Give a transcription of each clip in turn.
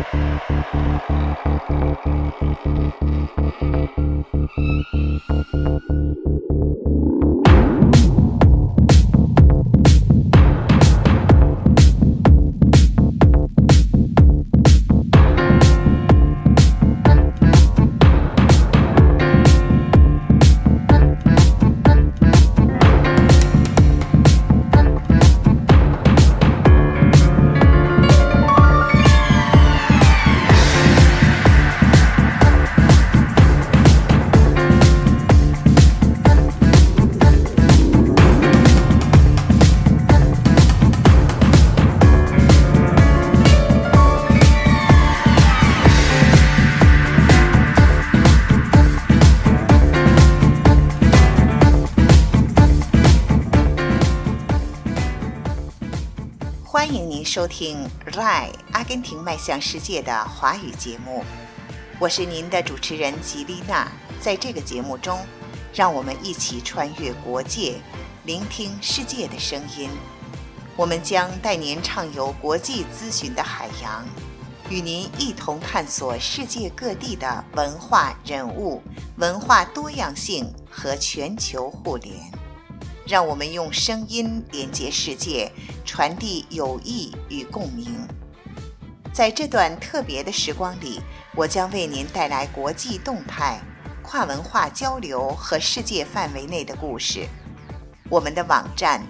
欢迎您收听 RAI 阿根廷迈向世界的华语节目，我是您的主持人吉丽娜。在这个节目中，让我们一起穿越国界，聆听世界的声音。我们将带您畅游国际资讯的海洋，与您一同探索世界各地的文化人物、文化多样性和全球互联。让我们用声音连接世界，传递友谊与共鸣。在这段特别的时光里，我将为您带来国际动态、跨文化交流和世界范围内的故事。我们的网站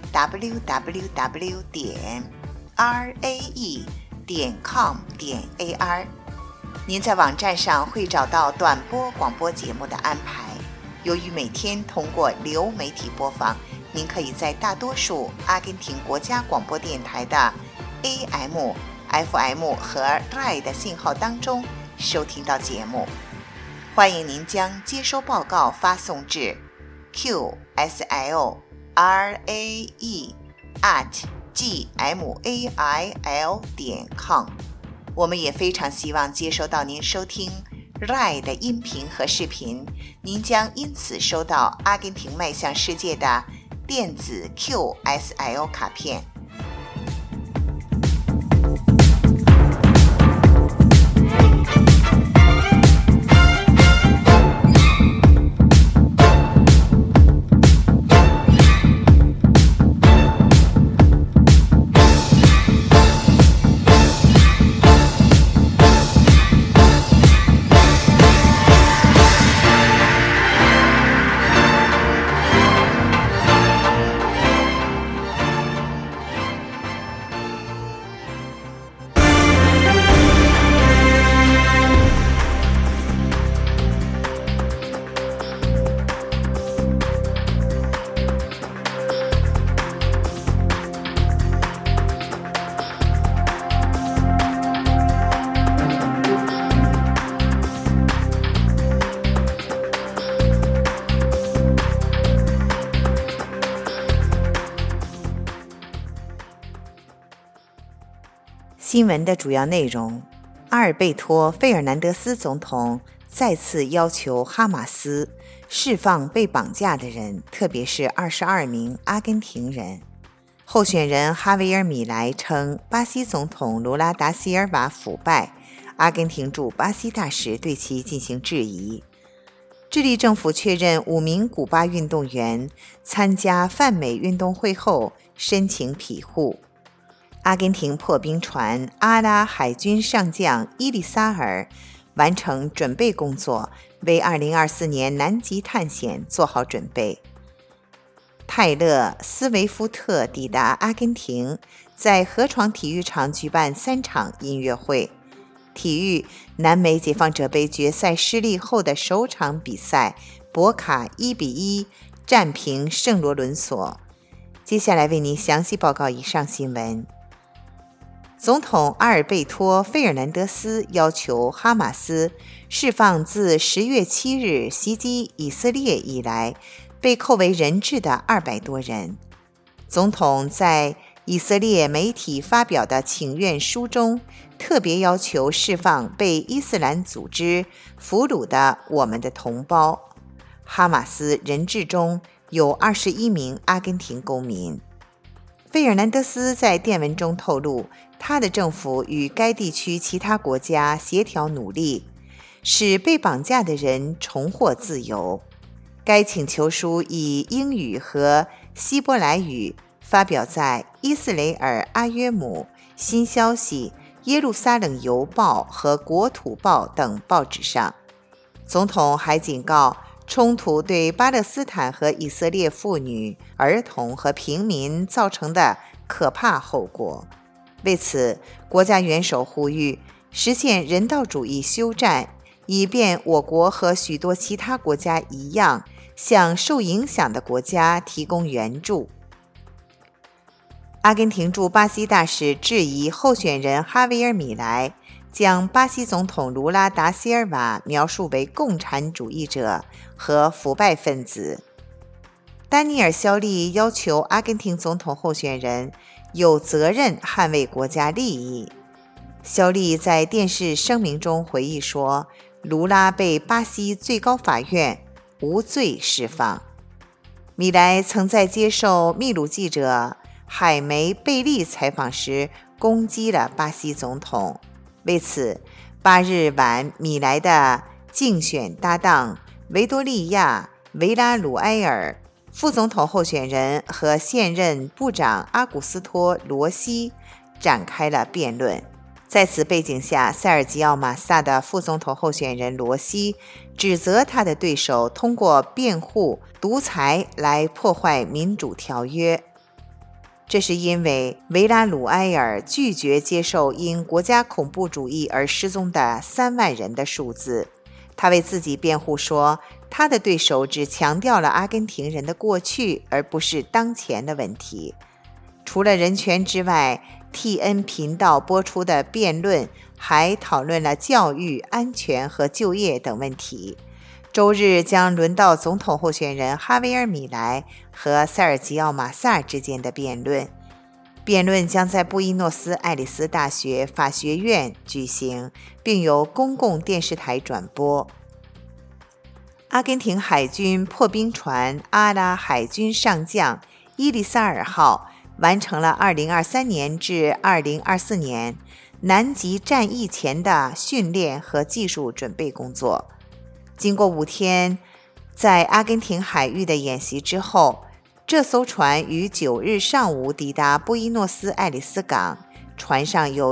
www.rae.com.ar， 您在网站上会找到短波广播节目的安排。由于每天通过流媒体播放，您可以在大多数阿根廷国家广播电台的 AM、FM 和 RAI 的信号当中收听到节目。欢迎您将接收报告发送至 qslae@gmail.com。 我们也非常希望接收到您收听 RAI 的音频和视频，您将因此收到阿根廷迈向世界的电子 QSL 卡片。新闻的主要内容：阿尔贝托·费尔南德斯总统再次要求哈马斯释放被绑架的人，特别是22名阿根廷人。候选人哈维尔·米莱称巴西总统卢拉·达西尔瓦腐败，阿根廷驻巴西大使对其进行质疑。智利政府确认5名古巴运动员参加泛美运动会后申请庇护。阿根廷破冰船阿拉海军上将伊丽莎尔完成准备工作，为2024年南极探险做好准备。泰勒·斯维夫特抵达阿根廷，在河床体育场举办3场音乐会。体育南美解放者杯决赛失利后的首场比赛，博卡1-1战平圣罗伦索。接下来为您详细报告以上新闻。总统阿尔贝托·费尔南德斯要求哈马斯释放自10月7日袭击以色列以来被扣为人质的200多人。总统在以色列媒体发表的请愿书中特别要求释放被伊斯兰组织俘虏的我们的同胞。哈马斯人质中有21名阿根廷公民。费尔南德斯在电文中透露， 他的政府与该地区其他国家协调努力，使被绑架的人重获自由。该请求书以英语和希伯来语发表在伊斯雷尔阿约姆、新消息、耶路撒冷邮报和国土报等报纸上。总统还警告，冲突对巴勒斯坦和以色列妇女、儿童和平民造成的可怕后果。为此，国家元首呼吁实现人道主义休战，以便我国和许多其他国家一样，向受影响的国家提供援助。阿根廷驻巴西大使质疑候选人哈维尔·米莱将巴西总统卢拉·达西尔瓦描述为共产主义者和腐败分子。丹尼尔·肖利要求阿根廷总统候选人有责任捍卫国家利益。肖利在电视声明中回忆说，卢拉被巴西最高法院无罪释放。米莱曾在接受秘鲁记者海梅·贝利采访时攻击了巴西总统。为此，8日晚，米莱的竞选搭档维多利亚·维拉鲁埃尔、副总统候选人和现任部长阿古斯托·罗西展开了辩论。在此背景下，塞尔吉奥·马萨的副总统候选人罗西指责他的对手通过辩护独裁来破坏民主条约。这是因为维拉鲁埃尔拒绝接受因国家恐怖主义而失踪的3万人的数字。他为自己辩护说，他的对手只强调了阿根廷人的过去，而不是当前的问题。除了人权之外，TN 频道播出的辩论还讨论了教育、安全和就业等问题。周日将轮到总统候选人哈维尔·米莱和塞尔吉奥·马萨之间的辩论。辩论将在布宜诺斯艾利斯大学法学院举行，并由公共电视台转播。阿根廷海军破冰船阿拉海军上将伊丽萨尔号完成了2023年至2024年南极战役前的训练和技术准备工作。经过5天在阿根廷海域的演习之后，这艘船于9日上午抵达布宜诺斯艾利斯港，船上有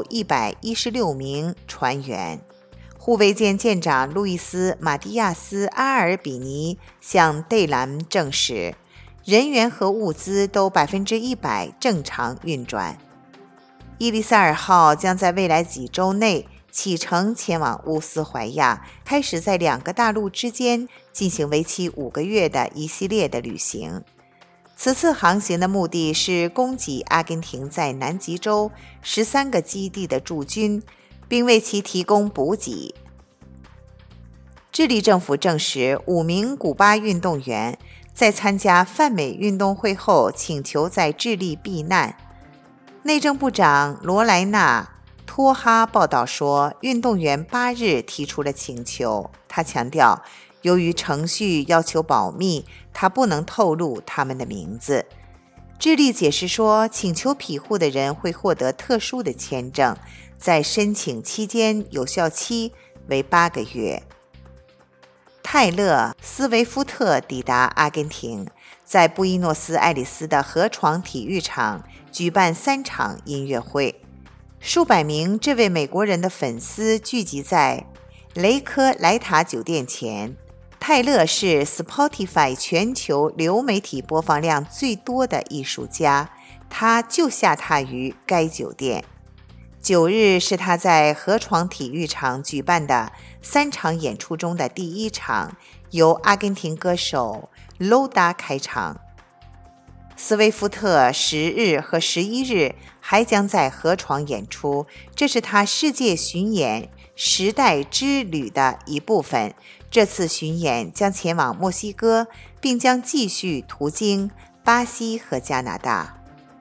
116名船员。护卫舰舰长路易斯·马蒂亚斯·阿尔比尼向贝兰证实，人员和物资都100%正常运转。伊丽萨尔号将在未来几周内启程前往乌斯怀亚，开始在2个大陆之间进行为期5个月的一系列的旅行。此次航行的目的是供给阿根廷在南极洲13个基地的驻军，并为其提供补给。智利政府证实，5名古巴运动员在参加泛美运动会后请求在智利避难。内政部长罗莱纳·托哈报道说，运动员8日提出了请求。他强调，由于程序要求保密，他不能透露他们的名字。智利解释说，请求庇护的人会获得特殊的签证，在申请期间有效期为8个月。泰勒·斯维夫特抵达阿根廷，在布宜诺斯艾利斯的河床体育场举办3场音乐会。数百名这位美国人的粉丝聚集在雷科莱塔酒店前。泰勒是 Spotify 全球流媒体播放量最多的艺术家，他就下榻于该酒店。9日是他在河床体育场举办的3场演出中的第1场，由阿根廷歌手 Loda 开场。斯威夫特10日和11日还将在河床演出，这是他世界巡演时代之旅的一部分。这次巡演将前往墨西哥，并将继续途经巴西和加拿大。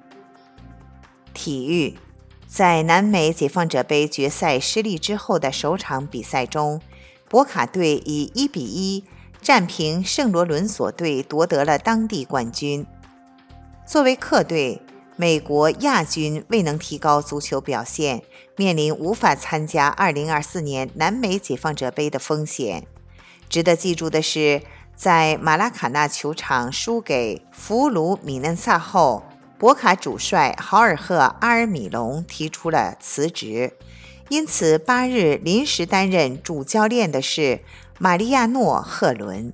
体育，在南美解放者杯决赛失利之后的首场比赛中，博卡队以1-1战平圣罗伦索队，夺得了当地冠军。作为客队， 美国亚军未能提高足球表现，面临无法参加2024年南美解放者杯的风险。值得记住的是，在马拉卡纳球场输给弗鲁米嫩萨后，博卡主帅豪尔赫·阿尔米隆提出了辞职，因此8日临时担任主教练的是马利亚诺·赫伦。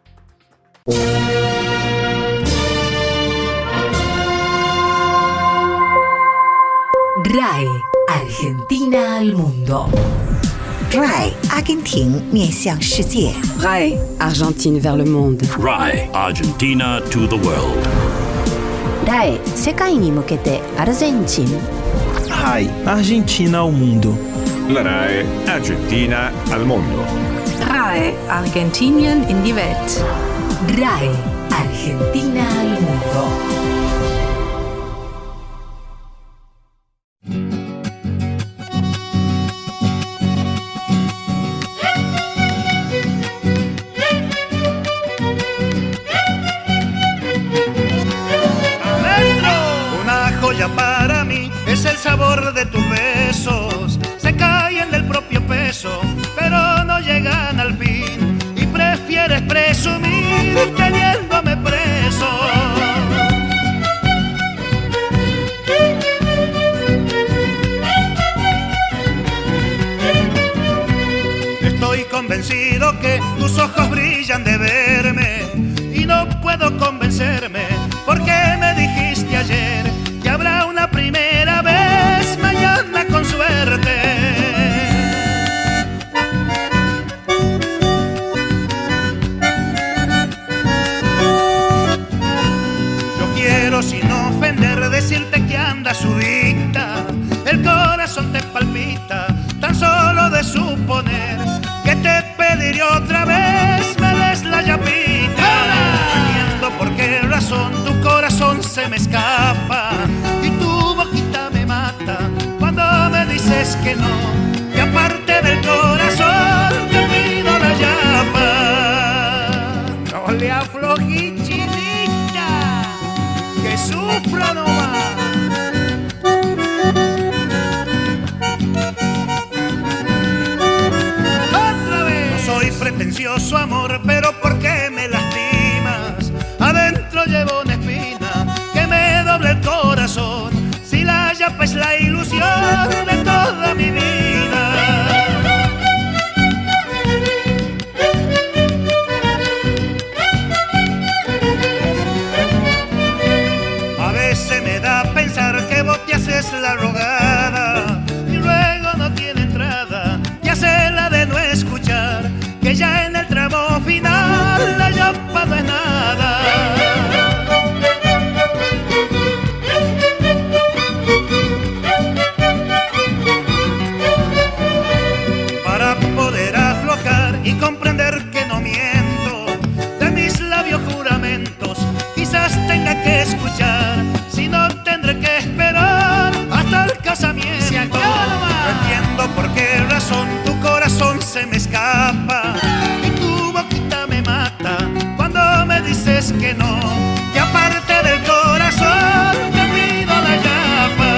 RAI Argentina al mundo. RAI 阿根廷面向世界。 RAI Argentine vers le monde. RAI Argentina to the world. RAI 世界に向けてアルゼンチン。 RAI Argentina ao mundo. La RAI Argentina al mundo. RAI Argentinien in die Welt. RAI Argentina al mundo. Para mí es el sabor de tus besos, se caen del propio peso, pero no llegan al fin, y prefieres presumir teniéndome preso. Estoy convencido que tus ojos brillan de verme, y no puedo convencerme, porque me dijiste ayer que habrá una primera vez mañana con suerte. Yo quiero sin ofender decirte que andas sudita, el corazón te palpita tan solo de suponer que te pediré otra vez me des la llavita. No entiendo por qué razón tu corazón se me escapa y tu boquita me mata cuando me dices que no, que aparte del corazón te pido la llama. No le aflojí, chinita, que sufro nomás. Otra vez. No soy pretencioso, amor, pero ¿por qué me lastimas? Adentro llevo una espina que me doble el corazón. Si la llapa es la ilusión de toda mi vida. A veces me da pensar que vos te haces la rogada y luego no tiene entrada, te haces la de no escuchar, que ya en el tramo final la llapa no es nada. Para poder aflojar y comprender que no miento, de mis labios juramentos quizás tenga que escuchar, si no tendré que esperar hasta el casamiento. No entiendo por qué razón tu corazón se me escapa y tu boquita me mata cuando me dices que no, que aparte del corazón te pido la llama.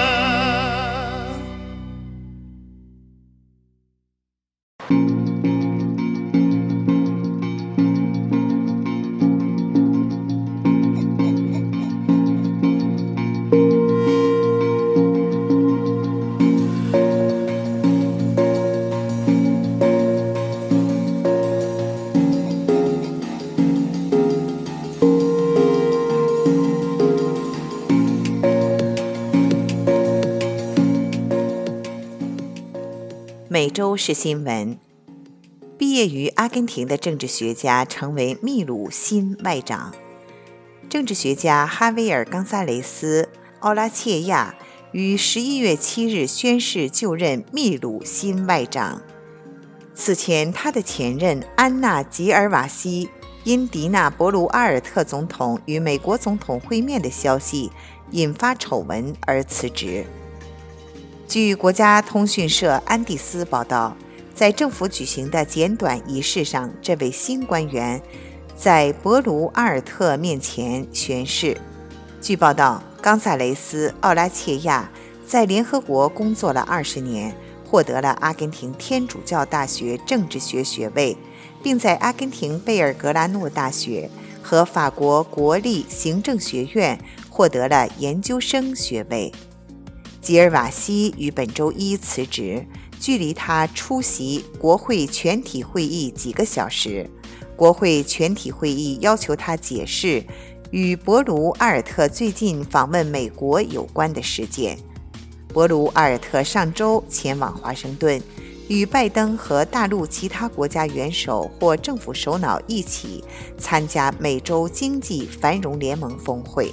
每周是新闻。毕业于阿根廷的政治学家成为秘鲁新外长。政治学家哈维尔·冈萨雷斯·奥拉切亚于11月7日宣誓就任秘鲁新外长。此前，他的前任安娜·吉尔瓦西因迪纳·博卢阿尔特总统与美国总统会面的消息引发丑闻而辞职。据国家通讯社安第斯报道，在政府举行的简短仪式上，这位新官员在博卢阿尔特面前宣誓。据报道， 冈萨雷斯·奥拉切亚在联合国工作了20年，获得了阿根廷天主教大学政治学学位，并在阿根廷贝尔格拉诺大学和法国国立行政学院获得了研究生学位。吉尔瓦西于本周一辞职，距离他出席国会全体会议几个小时。国会全体会议要求他解释与博卢阿尔特最近访问美国有关的事件。博卢阿尔特上周前往华盛顿，与拜登和大陆其他国家元首或政府首脑一起参加美洲经济繁荣联盟峰会。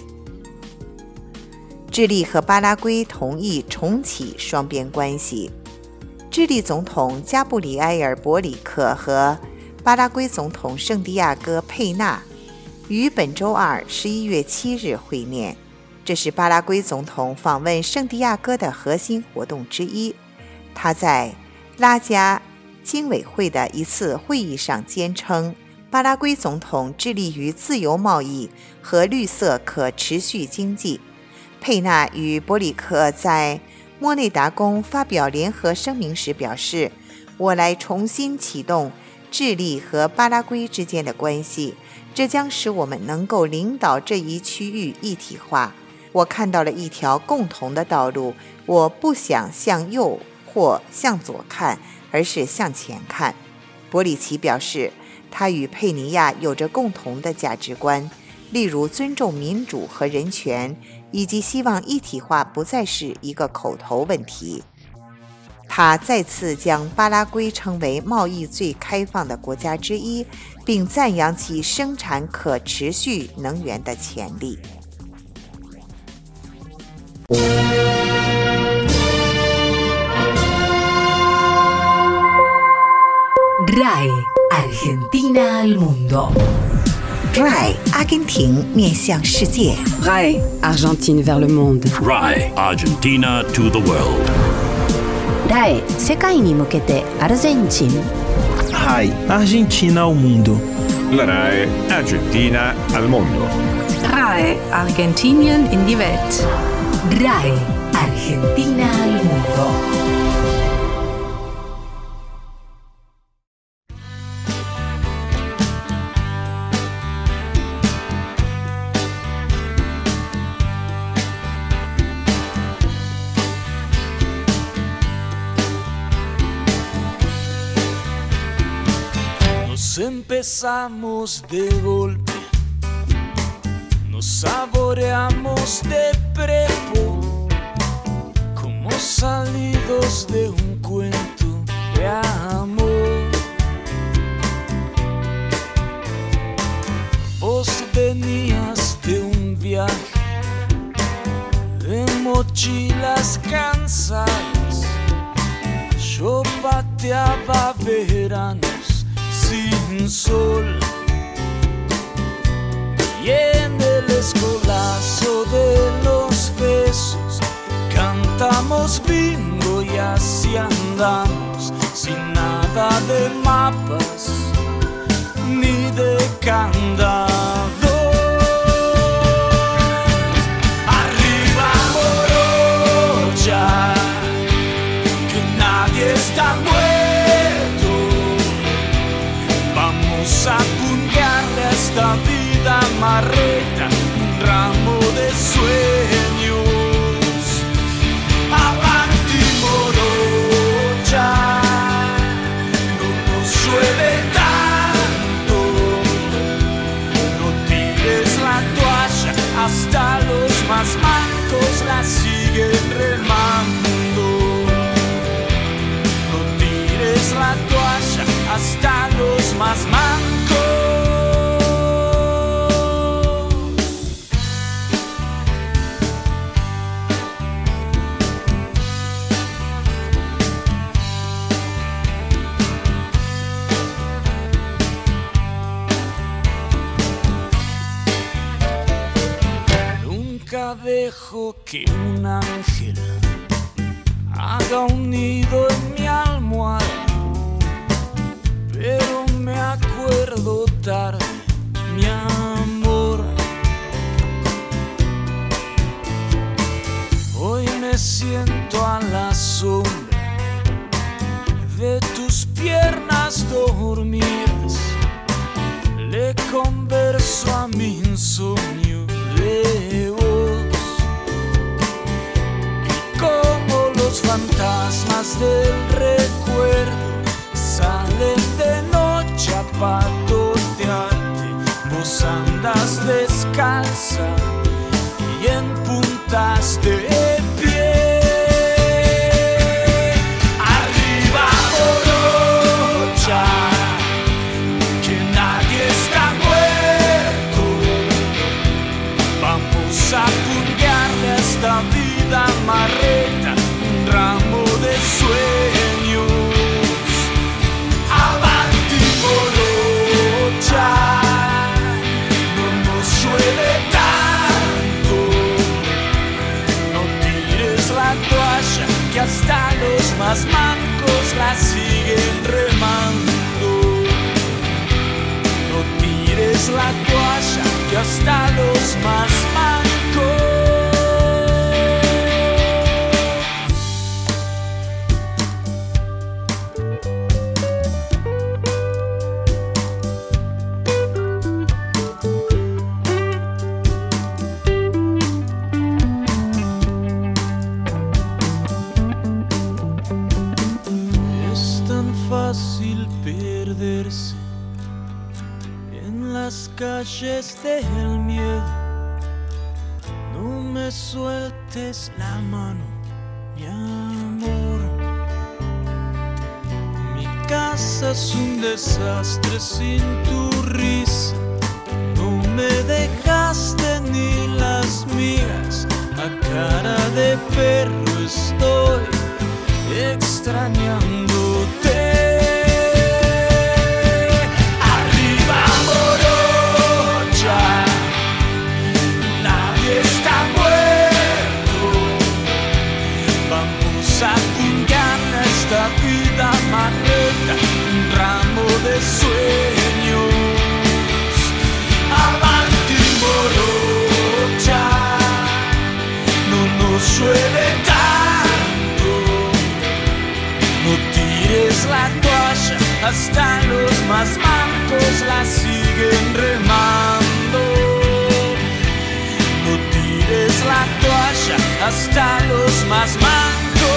智利和巴拉圭同意重启双边关系。智利总统加布里埃尔·博里克和巴拉圭总统圣地亚哥·佩纳于本周二11月7日会面，这是巴拉圭总统访问圣地亚哥的核心活动之一。他在拉加经委会的一次会议上坚称，巴拉圭总统致力于自由贸易和绿色可持续经济。佩纳与博里克在莫内达宫发表联合声明时表示，我来重新启动智利和巴拉圭之间的关系，这将使我们能够领导这一区域一体化。我看到了一条共同的道路，我不想向右或向左看，而是向前看。博里奇表示，他与佩尼亚有着共同的价值观，例如尊重民主和人权，以及希望一体化不再是一个口头问题。他再次将巴拉圭称为贸易最开放的国家之一，并赞扬其生产可持续能源的潜力。 RAI Argentina al mundo. RAI 阿根廷面向世界。 RAI Argentine vers le monde. RAI Argentina to the world. RAI 世界に向けてアルゼンチン。 RAI Argentina ao mundo. La RAI Argentina al mondo. RAI Argentinien in die Welt. RAI Argentina al mundo. Empezamos de golpe, nos saboreamos de prepo, como salidos de un cuento de amor. Vos venías de un viaje, de mochilas cansadas, yo pateaba veranos sin sol, y en el escolazo de los besos cantamos bingo y así andamos, sin nada de mapas ni de candado. Arriba Morocha, que nadie está muerto. Vamos a puntearle a esta vida marreta un ramo de sueños. Avanti Morocha, no nos llueve tanto. No tires la toalla, hasta los más mancos la siguen remando. No tires la toalla, hasta los más mancos. Nunca dejo que un ángel haga un nido en mi almohada, pero me acuerdo tarde, mi amor. alas del recuerdo salen de noche a patotearte. Vos andas descalza y en puntas de pie. Arriba morocha, que nadie está muerto. Vamos a puntearle a esta vida marreta un ramo de sueños. Avanti morocha, no nos llueve tanto. No tires la toalla, que hasta los más mancos la siguen remando. No tires la toalla, que hasta los más mancos. Fácil perderse en las calles del miedo. No me sueltes la mano, mi amor. Mi casa es un desastre sin tu risa. No me dejaste ni las migas. A cara de perro estoy extrañándote. Esta vida marreta, un ramo de sueños. Avanti morocha, no nos llueve tanto. No tires la toalla, hasta los más mancos la siguen remando. No tires la toalla, hasta los más mancos.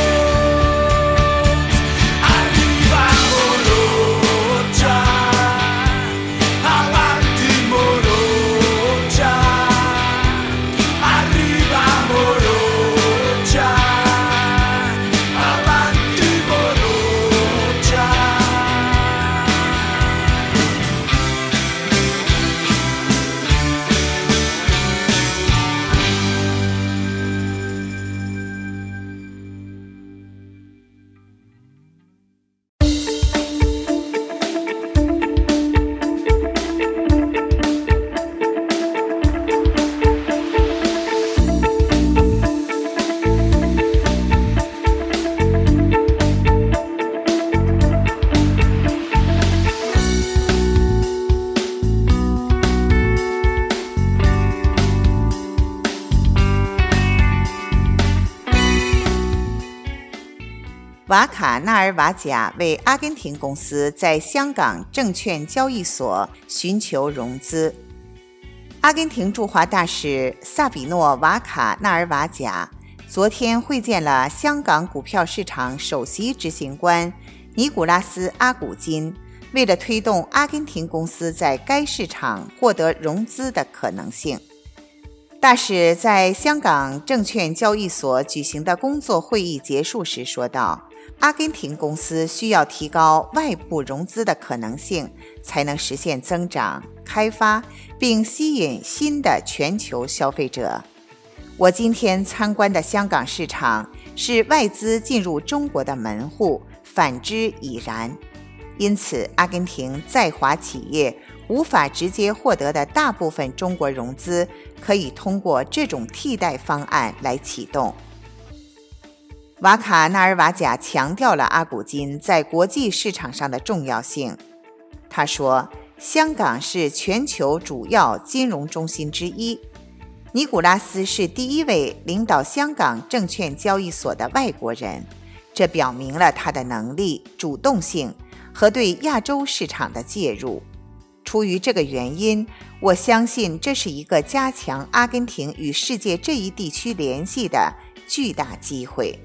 瓦卡纳尔瓦贾为阿根廷公司在香港证券交易所寻求融资。阿根廷驻华大使萨比诺·瓦卡纳尔瓦贾昨天会见了香港股票市场首席执行官尼古拉斯·阿古金，为了推动阿根廷公司在该市场获得融资的可能性。大使在香港证券交易所举行的工作会议结束时说道，阿根廷公司需要提高外部融资的可能性，才能实现增长、开发并吸引新的全球消费者。我今天参观的香港市场是外资进入中国的门户，反之已然。因此，阿根廷在华企业无法直接获得的大部分中国融资，可以通过这种替代方案来启动。瓦卡纳尔瓦贾强调了阿古金在国际市场上的重要性。他说，香港是全球主要金融中心之一，尼古拉斯是第一位领导香港证券交易所的外国人，这表明了他的能力、主动性和对亚洲市场的介入。出于这个原因，我相信这是一个加强阿根廷与世界这一地区联系的巨大机会。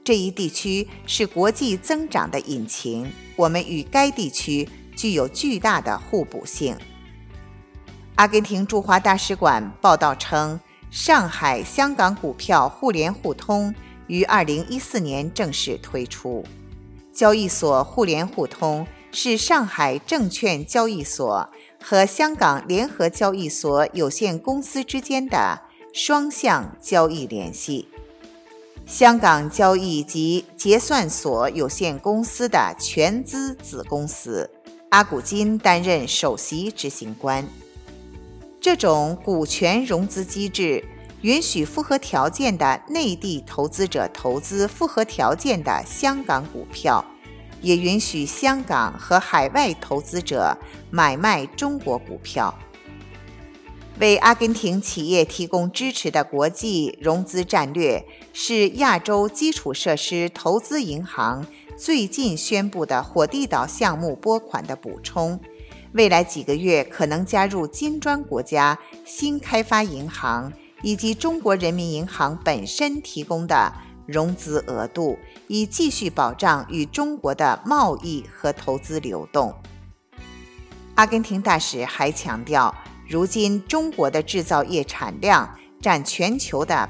这一地区是国际增长的引擎，我们与该地区具有巨大的互补性。阿根廷驻华大使馆报道称，上海香港股票互联互通于2014年正式推出。交易所互联互通是上海证券交易所和香港联合交易所有限公司之间的双向交易联系。香港交易及结算所有限公司的全资子公司，阿古金担任首席执行官。这种股权融资机制允许符合条件的内地投资者投资符合条件的香港股票，也允许香港和海外投资者买卖中国股票。为阿根廷企业提供支持的国际融资战略是亚洲基础设施投资银行最近宣布的火地岛项目拨款的补充，未来几个月可能加入金砖国家新开发银行以及中国人民银行本身提供的融资额度，以继续保障与中国的贸易和投资流动。阿根廷大使还强调，如今中国的制造业产量占全球的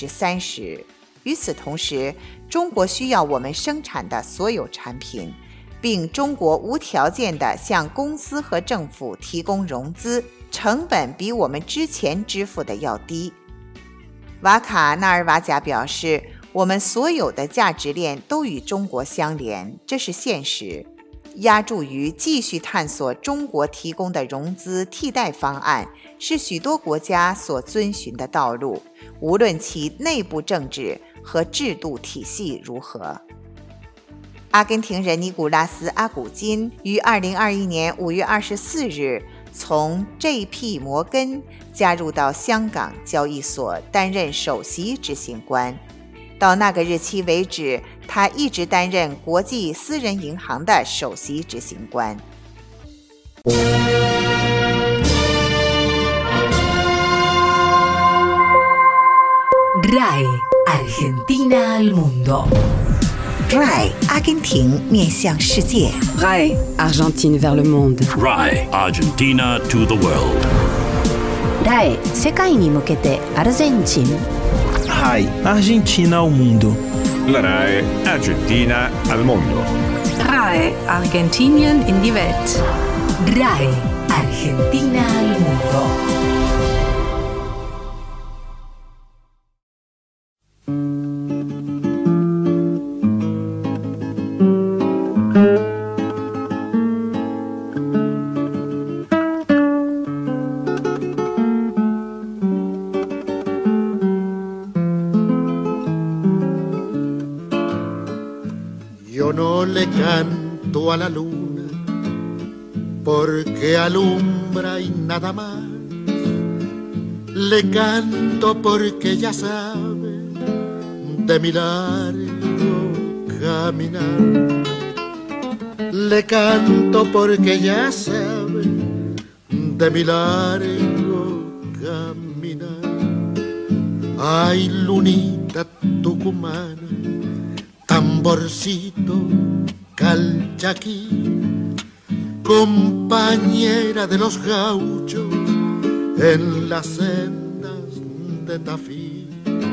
30%， 与此同时，中国需要我们生产的所有产品，并中国无条件地向公司和政府提供融资，成本比我们之前支付的要低。瓦卡纳尔瓦贾表示，我们所有的价值链都与中国相连，这是现实。押注于继续探索中国提供的融资替代方案，是许多国家所遵循的道路，无论其内部政治和制度体系如何。阿根廷人尼古拉斯·阿古金于2021年5月24日从 JP 摩根加入到香港交易所，担任首席执行官。到那个日期为止，他一直担任国际私人银行的首席执行官。 RAI Argentina al mundo. RAI 阿根廷面向世界。 RAI Argentine vers le monde. RAI Argentina to the world. RAI 世界に向けてアルゼンチン。 RAI Argentina ao mundo. La RAI Argentina al mondo. RAI Argentinien in die Welt. RAI Argentina al mundo. Yo no le canto a la luna porque alumbra y nada más. Le canto porque ya sabe de mi largo caminar. Le canto porque ya sabe de mi largo caminar. Ay, lunita tucumana, tamborcito calchaquí, compañera de los gauchos en las sendas de Tafí,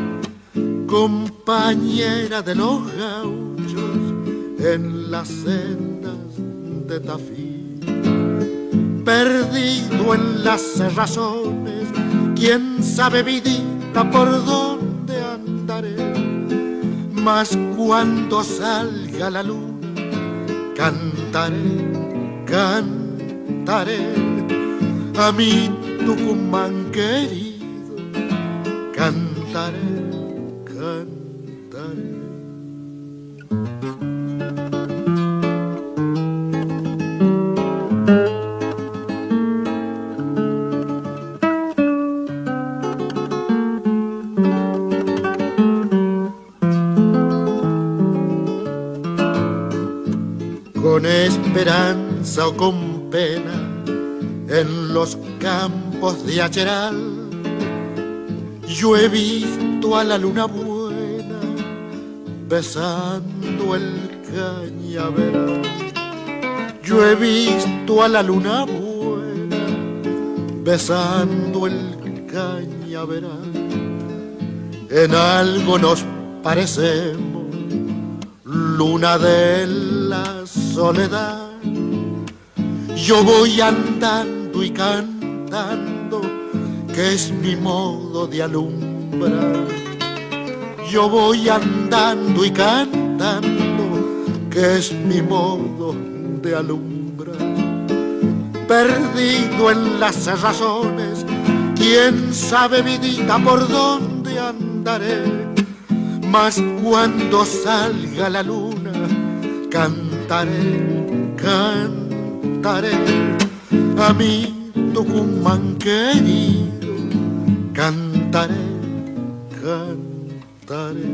compañera de los gauchos en las sendas de Tafí. Perdido en las razones, quién sabe vidita por dónde andaré. Mas cuando salga la luna, cantaré, cantaré a mi Tucumán querido, cantaré, cantaré. Con esperanza o con pena, en los campos de Acheral, yo he visto a la luna buena besando el cañaveral. Yo he visto a la luna buena besando el cañaveral. En algo nos parecemos, luna de la soledad. Yo voy andando y cantando, que es mi modo de alumbrar. Yo voy andando y cantando, que es mi modo de alumbrar. Perdido en las razones, quién sabe, vidita, por dónde andaré. Mas cuando salga la luna, cantaré, cantaré a mi Tucumán querido, cantaré, cantaré.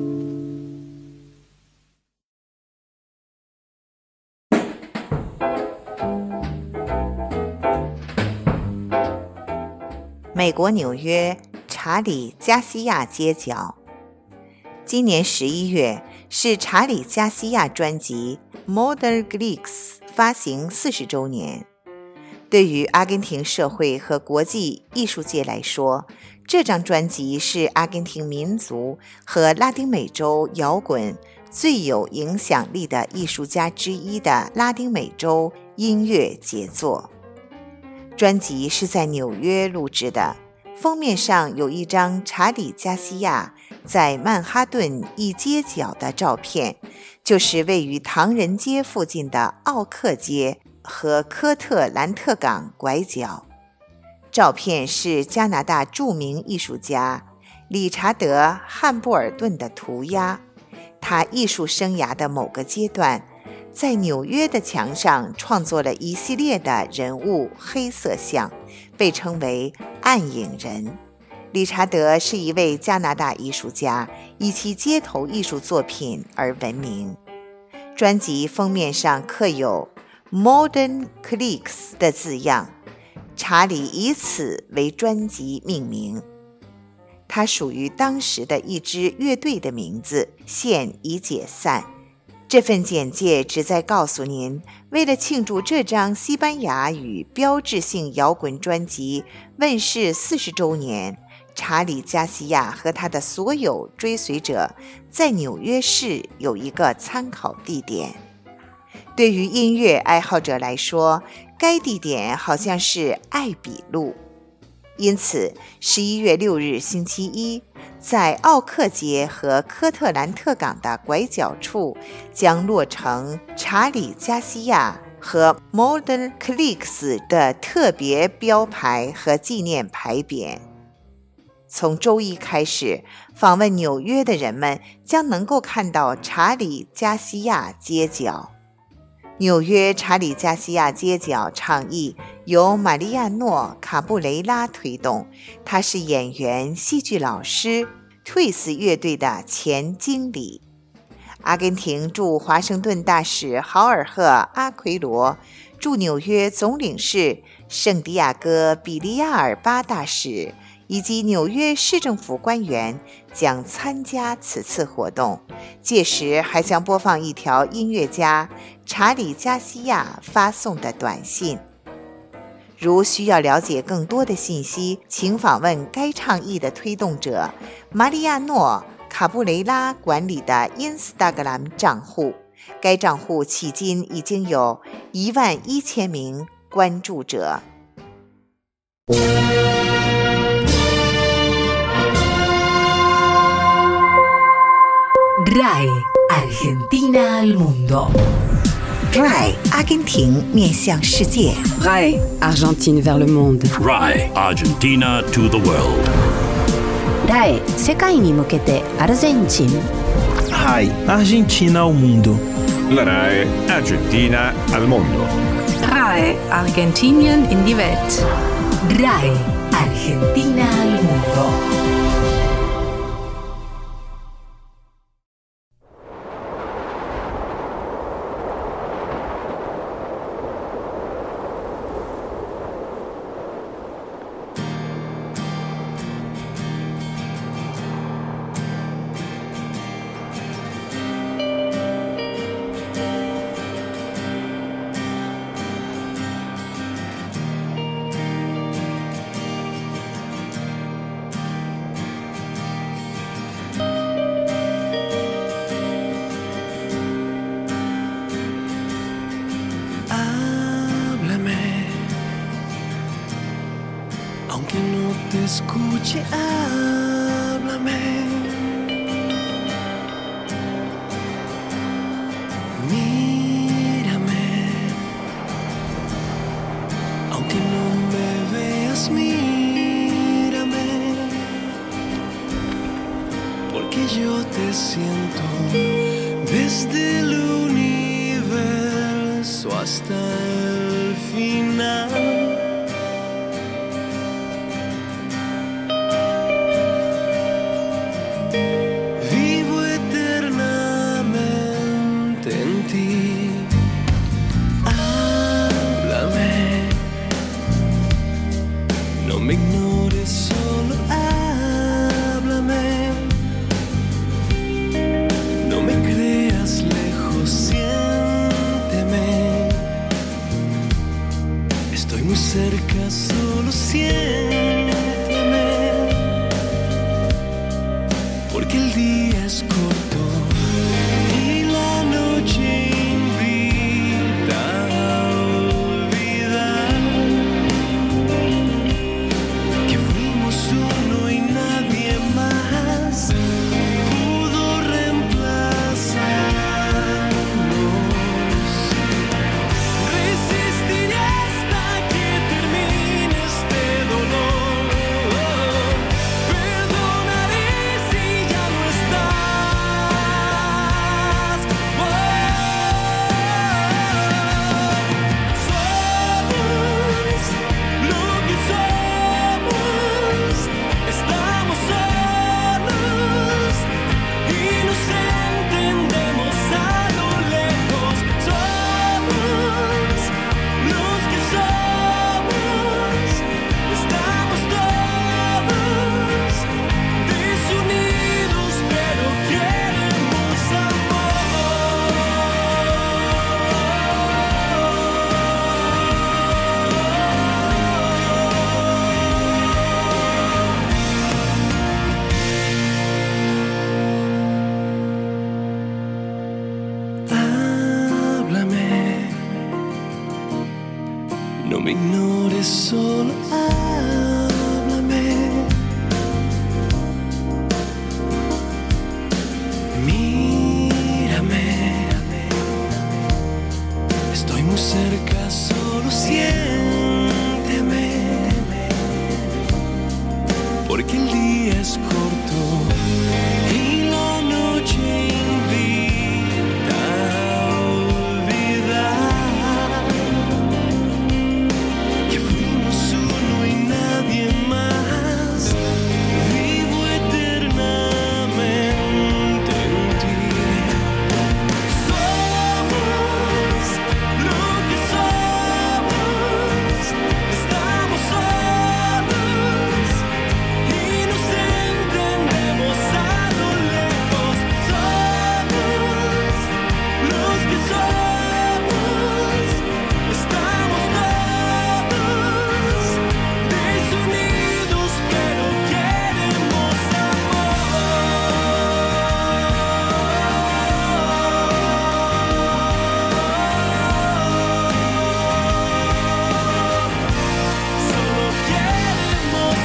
美国纽约查理·加西亚街角。今年11月是查理·加西亚专辑《Modern Greeks》发行40周年。对于阿根廷社会和国际艺术界来说，这张专辑是阿根廷民族和拉丁美洲摇滚最有影响力的艺术家之一的拉丁美洲音乐杰作。专辑是在纽约录制的，封面上有一张查理·加西亚在曼哈顿一街角的照片，就是位于唐人街附近的奥克街和科特兰特港拐角。照片是加拿大著名艺术家理查德·汉布尔顿的涂鸦，他艺术生涯的某个阶段在纽约的墙上创作了一系列的人物黑色像，被称为暗影人。理查德是一位加拿大艺术家，以其街头艺术作品而闻名。专辑封面上刻有 Modern Greeks 的字样，查理以此为专辑命名。它属于当时的一支乐队的名字，现已解散。这份简介旨在告诉您，为了庆祝这张西班牙语标志性摇滚专辑问世40周年，查理·加西亚和他的所有追随者在纽约市有一个参考地点。对于音乐爱好者来说，该地点好像是艾比路。因此11月6日星期一，在奥克街和科特兰特港的拐角处将落成查理·加西亚和 Modern Greeks 的特别标牌和纪念牌匾。从周一开始，访问纽约的人们将能够看到查理·加西亚街角。纽约查理·加西亚街角倡议由玛利亚诺·卡布雷拉推动，他是演员、戏剧老师、Twist 乐队的前经理。阿根廷驻华盛顿大使豪尔赫·阿奎罗、驻纽约总领事圣地亚哥·比利亚尔巴大使以及纽约市政府官员将参加此次活动，届时还将播放一条音乐家查理·加西亚发送的短信。如需要了解更多的信息，请访问该倡议的推动者马里亚诺·卡布雷拉管理的 Instagram 账户，该账户迄今已经有11000名关注者。 RAI Argentina al mundo. RAI 阿根廷面向世界。 RAI Argentine vers le monde. RAI Argentina to the world. RAI 世界に向けてアルゼンチン。 RAI Argentina al mundo. La RAI Argentina al mondo. RAI Argentinien in die Welt. RAI Argentina al mundo. noche háblame. Mírame, aunque no me veas, mírame, porque yo te siento desde el universo hasta el final. Me ignores, solo háblame. No me creas lejos, siénteme. Estoy muy cerca, solo siénteme. Porque el día es corto y la noche invita a olvidar que fuimos uno y nadie más pudo reemplazarnos. Resistiré hasta que termine este dolor. Perdonaré si ya no estás. Somos lo que somos. Estamos solos y nos entendemos a lo lejos. Somos los que somos. Estamos todos desunidos, pero queremos Háblame, no me ignores, solo háblame. Mírame, estoy muy cerca, solo siénteme. Porque el día es corto y la noche invita a olvidar que fuimos uno y nadie más. Vivo eternamente en ti. Somos lo que somos. Estamos solos y nos entendemos a lo lejos. Somos los que somos. Estamos todos desunidos, pero queremos Solo queremos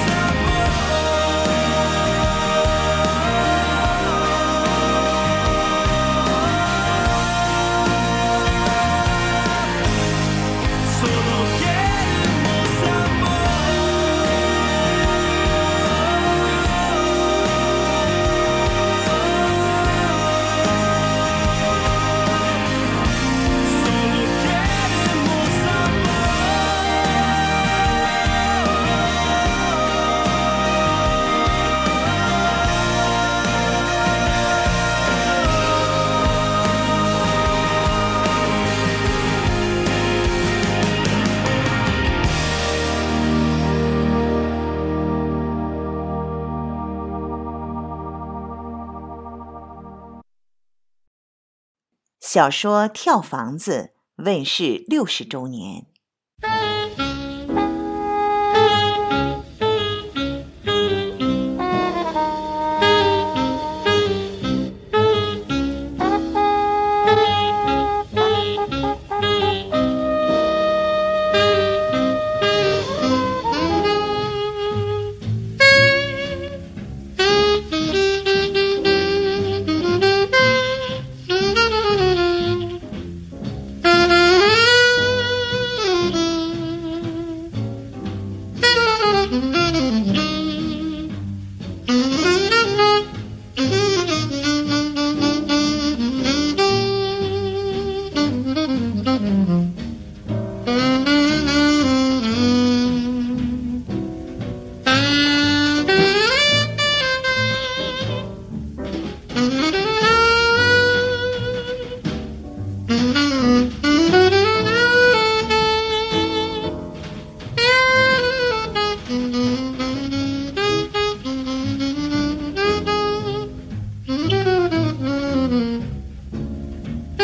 Solo queremos 小说《跳房子》问世60周年。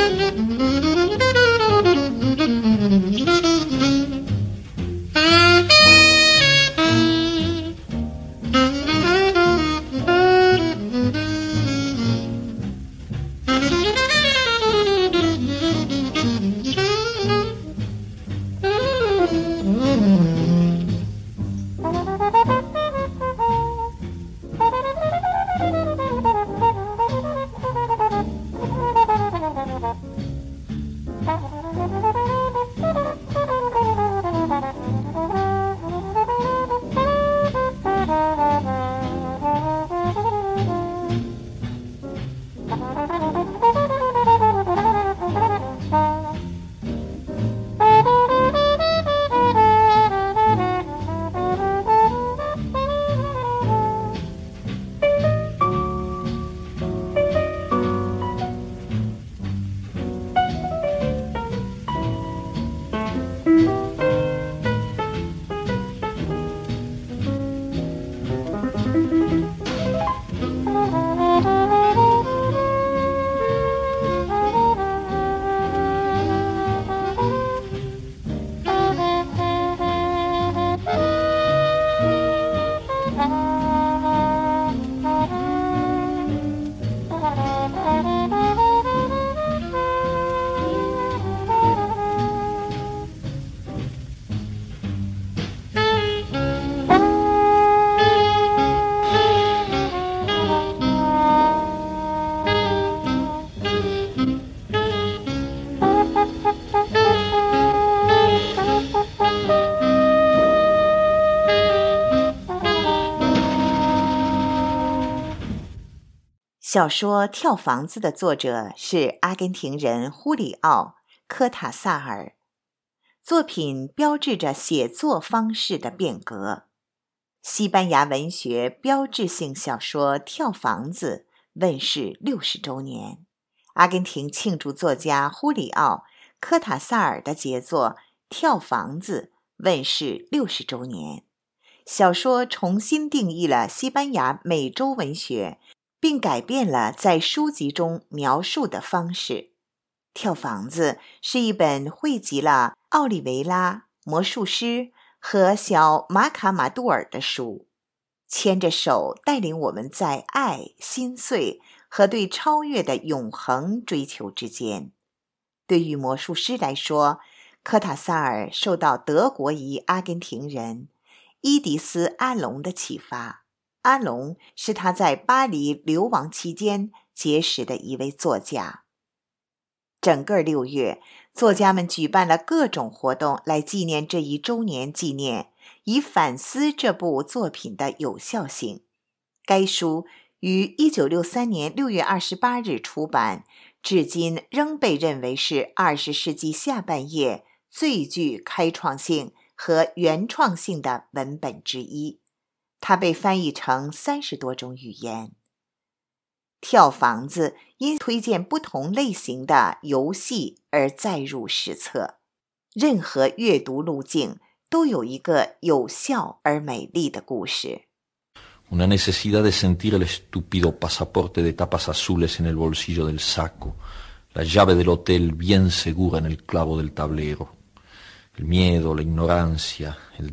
小说《跳房子》的作者是阿根廷人胡里奥·科塔萨尔，作品标志着写作方式的变革。西班牙文学标志性小说《跳房子》问世60周年，阿根廷庆祝作家胡里奥·科塔萨尔的杰作《跳房子》问世60周年。小说重新定义了西班牙美洲文学，并改变了在书籍中描述的方式。跳房子是一本汇集了奥利维拉、魔术师和小马卡马杜尔的书，牵着手带领我们在爱、心碎和对超越的永恒追求之间。对于魔术师来说，科塔萨尔受到德国裔阿根廷人伊迪丝·阿隆的启发。阿隆是他在巴黎流亡期间结识的一位作家。整个6月，作家们举办了各种活动来纪念这一周年纪念，以反思这部作品的有效性。该书于1963年6月28日出版，至今仍被认为是20世纪下半叶最具开创性和原创性的文本之一。它被翻译成30多种语言。跳房子因推荐不同类型的游戏而载入史册。任何阅读路径都有一个有效而美丽的故事。 Una necesidad de sentir el estúpido pasaporte de tapas azules en el bolsillo del saco, la llave del hotel bien segura en el clavo del tablero, el miedo, la ignorancia, el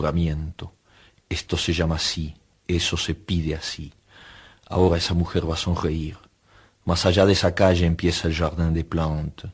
deslumbramiento.Esto se llama así, eso se pide así. Ahora esa mujer va a sonreír. Más allá de esa calle empieza el Jardin des Plantes.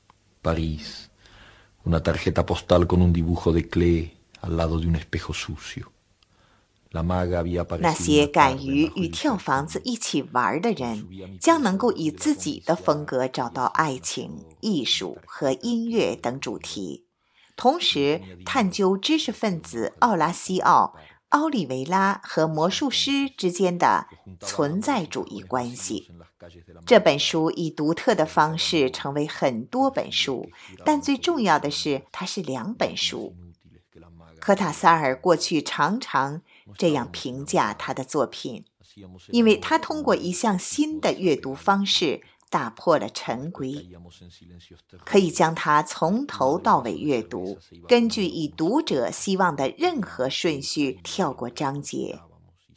París. Una tarjeta postal con un dibujo de Klee al lado de un espejo sucio. La maga había aparecido. 那些敢于与跳房子一起玩的人，将能够以自己的风格找到爱情、艺术和音乐等主题，同时探究知识分子奥拉西奥、奥利维拉和魔术师之间的存在主义关系。这本书以独特的方式成为很多本书，但最重要的是它是2本书。科塔萨尔过去常常这样评价他的作品，因为他通过一项新的阅读方式打破了陈规，可以将它从头到尾阅读，根据以读者希望的任何顺序跳过章节。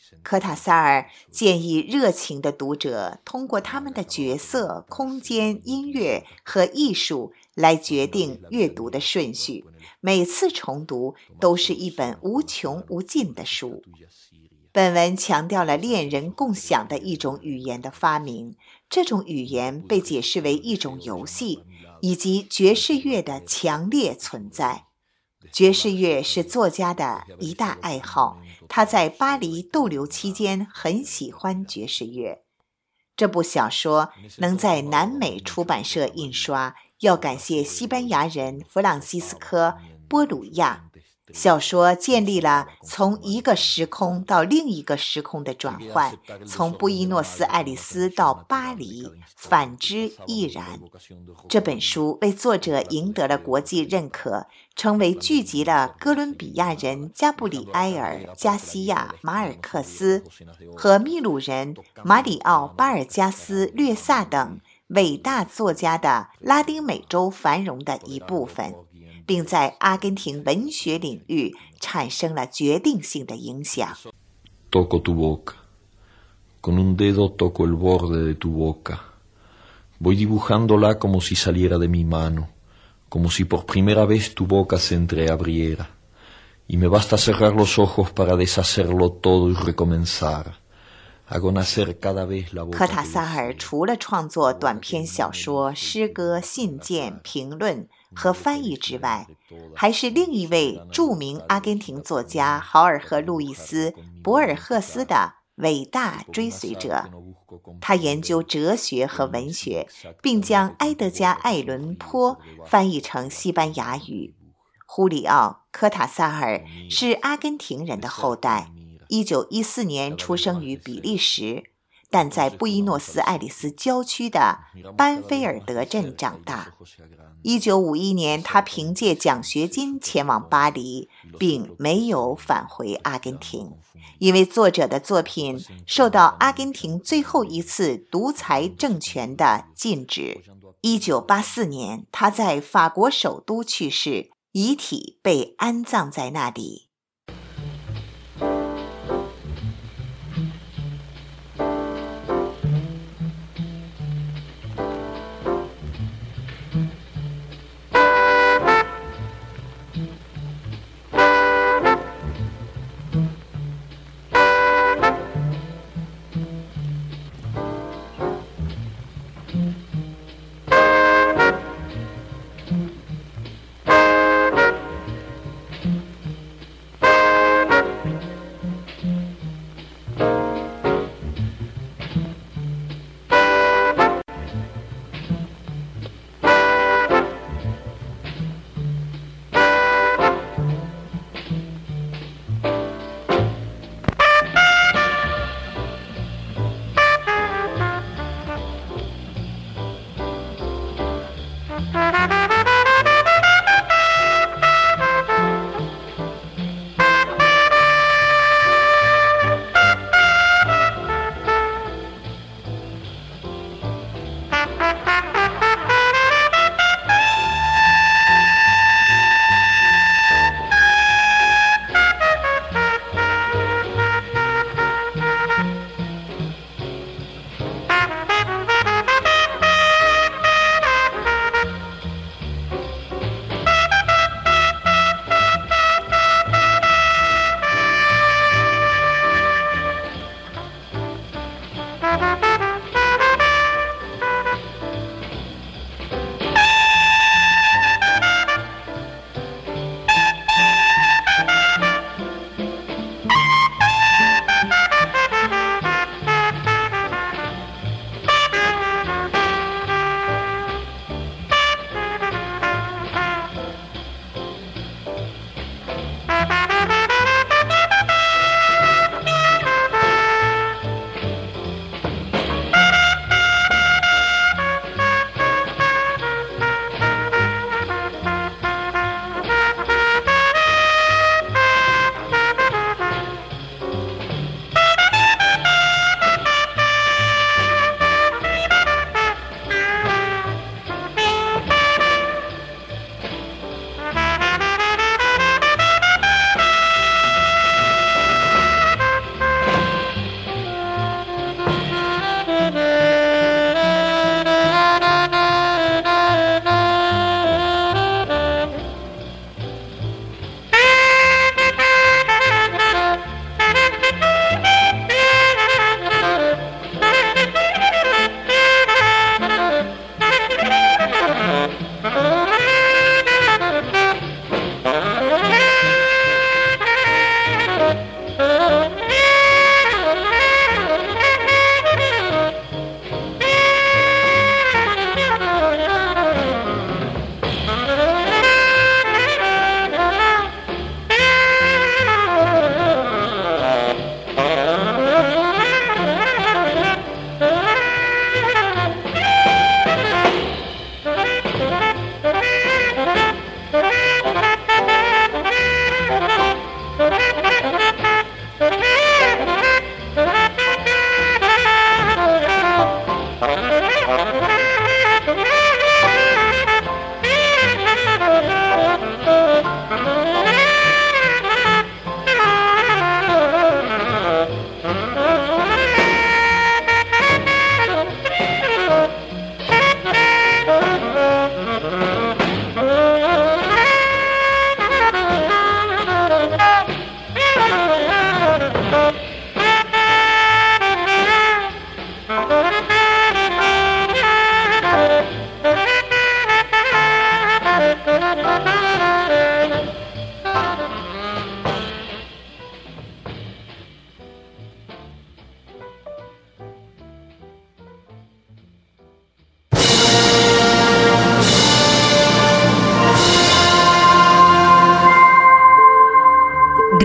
科塔萨尔建议热情的读者通过他们的角色、空间、音乐和艺术来决定阅读的顺序，每次重读都是一本无穷无尽的书。本文强调了恋人共享的一种语言的发明，这种语言被解释为一种游戏，以及爵士乐的强烈存在。爵士乐是作家的一大爱好，他在巴黎逗留期间很喜欢爵士乐。这部小说能在南美出版社印刷，要感谢西班牙人弗朗西斯科·波鲁亚。小说建立了从一个时空到另一个时空的转换，从布宜诺斯艾利斯到巴黎，反之亦然。这本书为作者赢得了国际认可，成为聚集了哥伦比亚人加布里埃尔·加西亚·马尔克斯和秘鲁人马里奥·巴尔加斯·略萨等伟大作家的拉丁美洲繁荣的一部分，并在阿根廷文学领域产生了决定性的影响。 Toco tu boca. Con un dedo toco el borde de tu boca. Voy dibujándola como si saliera de mi mano, como si por primera vez tu boca se entreabriera. Y me basta cerrar los ojos para deshacerlo todo y recomenzar.Hago nacer cada vez la boca. 科塔萨尔除了创作短篇小说、诗歌、信件、评论和翻译之外，还是另一位著名阿根廷作家豪尔赫·路易斯·博尔赫斯的伟大追随者。他研究哲学和文学，并将埃德加·艾伦坡翻译成西班牙语。胡里奥·科塔萨尔是阿根廷人的后代，1914年出生于比利时，但在布宜诺斯艾利斯郊区的班菲尔德镇长大。1951年，他凭借奖学金前往巴黎，并没有返回阿根廷，因为作者的作品受到阿根廷最后一次独裁政权的禁止。1984年，他在法国首都去世，遗体被安葬在那里。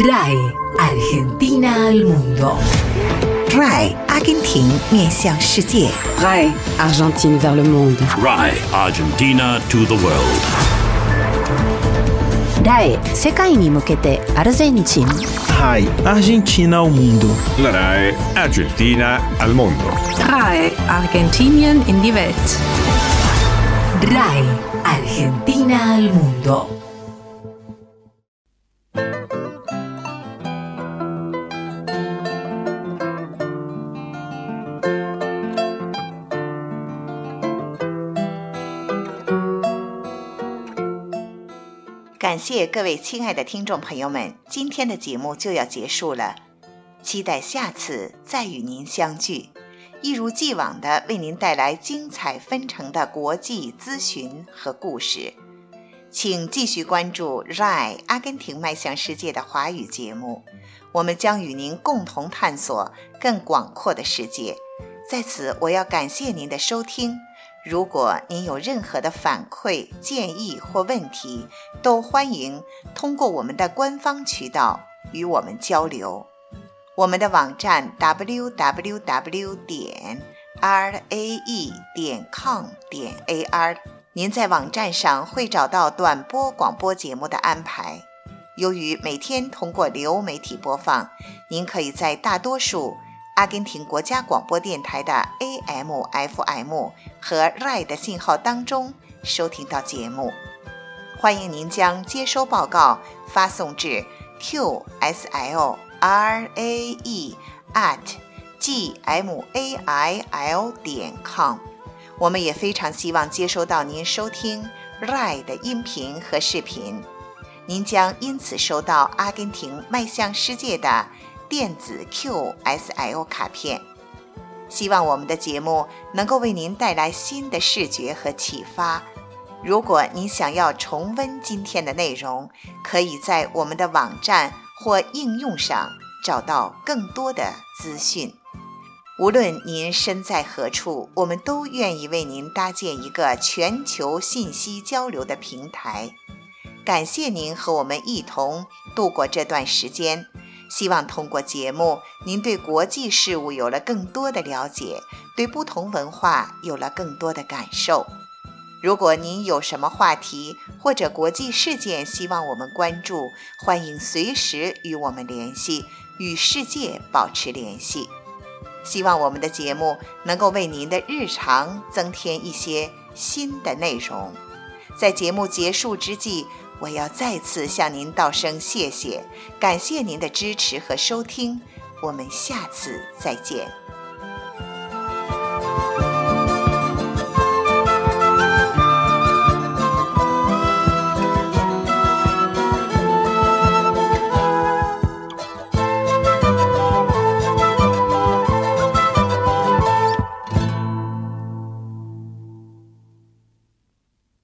RAI Argentina al mundo. RAI 阿根廷面向世界。 RAI Argentine vers le monde. RAI Argentina to the world. RAI 世界に向けてアルゼンチン。 RAI Argentina ao mundo. La RAI Argentina al mondo. RAI Argentinien in die Welt. RAI Argentina al mundo. .感谢各位亲爱的听众朋友们，今天的节目就要结束了，期待下次再与您相聚，一如既往的为您带来精彩纷呈的国际咨询和故事。请继续关注 RAI 阿根廷迈向世界的华语节目，我们将与您共同探索更广阔的世界。在此，我要感谢您的收听。如果您有任何的反馈、建议或问题，都欢迎通过我们的官方渠道与我们交流。我们的网站 www.rae.com.ar， 您在网站上会找到短波广播节目的安排。由于每天通过流媒体播放，您可以在大多数阿根廷国家广播电台的 AM、FM 和 RAI 的信号当中收听到节目。欢迎您将接收报告发送至 qslae@gmail.com。 我们也非常希望接收到您收听 RAI 的音频和视频，您将因此收到阿根廷迈向世界的电子 QSL 卡片。希望我们的节目能够为您带来新的视觉和启发。如果您想要重温今天的内容，可以在我们的网站或应用上找到更多的资讯。无论您身在何处，我们都愿意为您搭建一个全球信息交流的平台。感谢您和我们一同度过这段时间。希望通过节目，您对国际事务有了更多的了解，对不同文化有了更多的感受。如果您有什么话题或者国际事件希望我们关注，欢迎随时与我们联系，与世界保持联系。希望我们的节目能够为您的日常增添一些新的内容。在节目结束之际，我要再次向您道声谢谢，感谢您的支持和收听，我们下次再见。